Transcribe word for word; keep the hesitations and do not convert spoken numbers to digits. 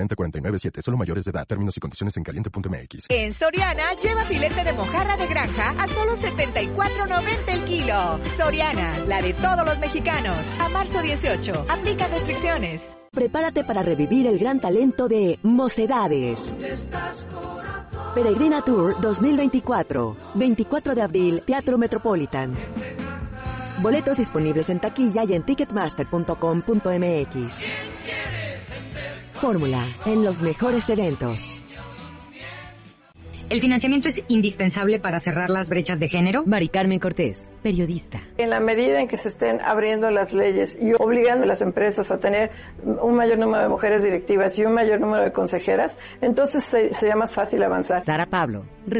cuarenta y nueve siete. Solo mayores de edad. Términos y condiciones en caliente punto m x. En Soriana, lleva filete de mojarra de granja a solo setenta y cuatro noventa el kilo. Soriana, la de todos los mexicanos. A marzo dieciocho. Aplica restricciones. Prepárate para revivir el gran talento de Mocedades. Peregrina Tour dos mil veinticuatro. veinticuatro de abril, Teatro Metropolitan. Boletos disponibles en taquilla y en ticketmaster punto com punto m x. Fórmula, en los mejores eventos. ¿El financiamiento es indispensable para cerrar las brechas de género? Mari Carmen Cortés, periodista. En la medida en que se estén abriendo las leyes y obligando a las empresas a tener un mayor número de mujeres directivas y un mayor número de consejeras, entonces se- sería más fácil avanzar. Sara Pablo,